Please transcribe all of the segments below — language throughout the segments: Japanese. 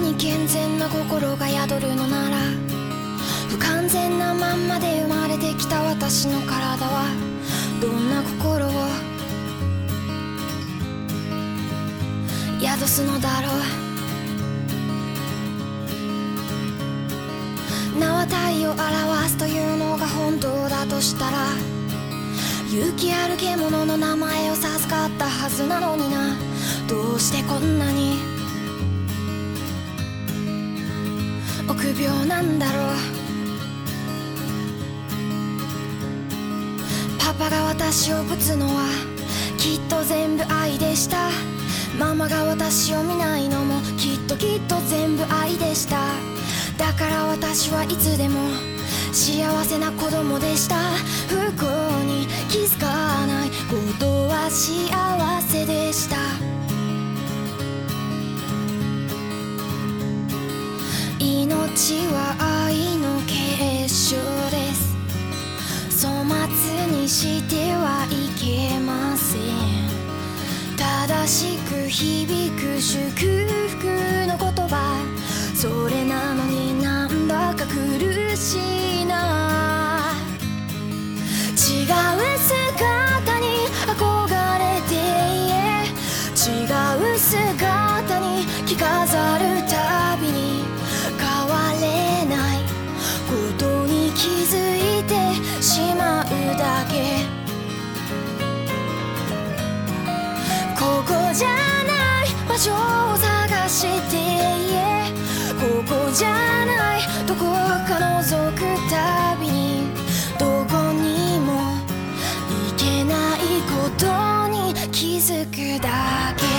に健全な心が宿るのなら、不完全なまんまで生まれてきた私の体はどんな心を宿すのだろう。名は体を表すというのが本当だとしたら、勇気ある獣の名前を授かったはずなのにな。どうしてこんなに臆病なんだろう。パパが私をぶつのはきっと全部愛でした。ママが私を見ないのもきっと全部愛でした。だから私はいつでも幸せな子供でした。不幸に気づかないことは幸せでした。命は愛の結晶です。粗末にしてはいけません。正しく響く祝福の言葉、それなのになんだか苦しいな。違う姿に憧れて、違う姿に着飾るたびに変われないことに気づいてしまうだけ。ここじゃない場所を探して、ここじゃないどこか覗くたびにどこにも行けないことに気づくだけ。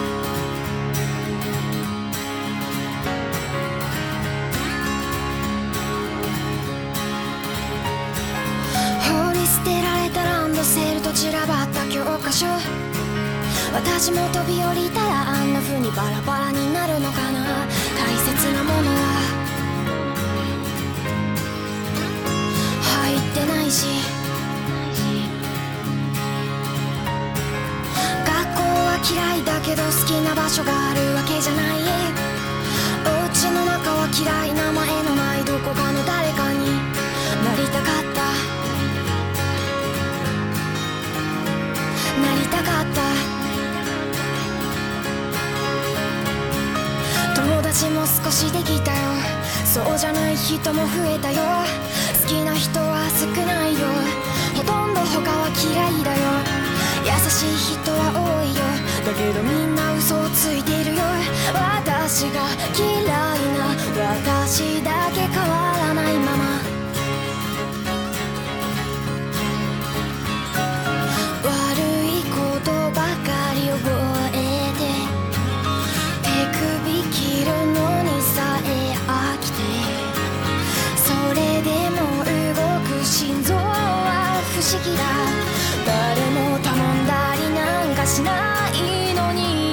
放り捨てられたランドセルと散らばった教科書、私も飛び降りたらあんな風にバラバラになるのかな。大切なものは入ってないし、学校は嫌いだけど好きな場所があるわけじゃない。お家の中は嫌い、名前のないどこかの誰かになりたかった、なりたかった。友達も少しできたよ、そうじゃない人も増えたよ。好きな人は少ないよ、ほとんど他は嫌いだよ。優しい人は多いよ、だけどみんな嘘をついてるよ。私が嫌いな私だけ変わらないまま、悪いことばかり覚えて、手首切るのにさえ飽きて、それでも動く心臓は不思議だ。誰も頼んだりなんかしないのに、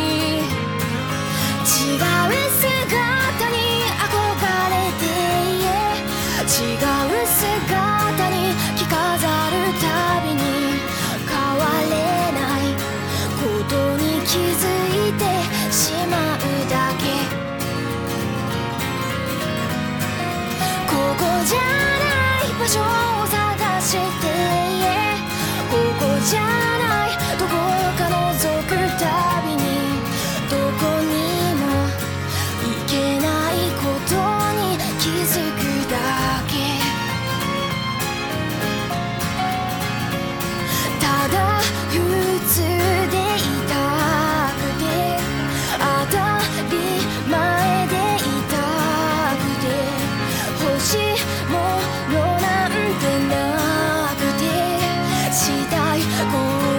違う姿に憧れて、違う姿に着飾るたびに変われないことに気づいてしまうだけ。ここじゃない場所を探して、ここじゃないどこか覗くたびにどこにも行けないことに気づくだけ。ただ普通でいたくて、当たり前でいたくて、欲しいものなんてなくて、したいこと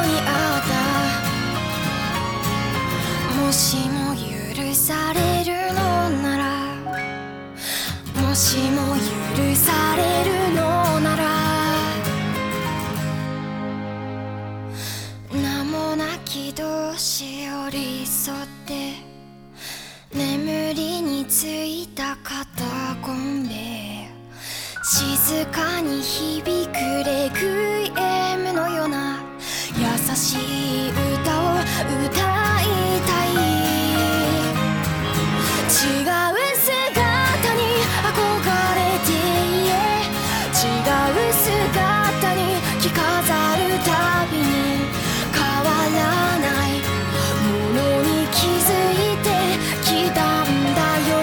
にあったもしも許されるのならもしも許されるのなら名もなき同士寄り添って眠りについた肩コンベ静かに響くレクイエムのような優しい歌を歌いたい違う姿に憧れていえ違う姿に着飾るたびに変わらないものに気づいてきたんだよ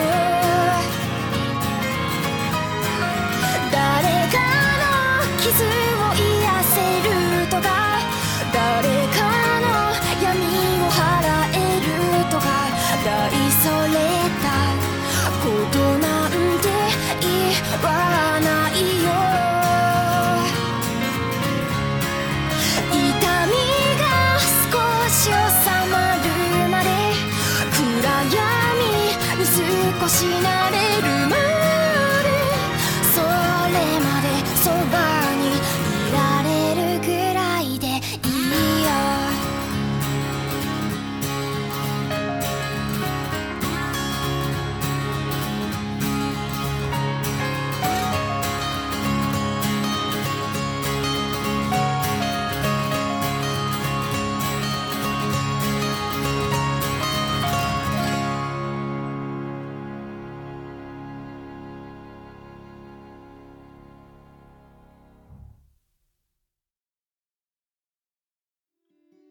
誰かの傷を癒せるとか誰かの闇を払えるとか大それたことなんて言わないよ痛みが少し収まるまで暗闇に少しな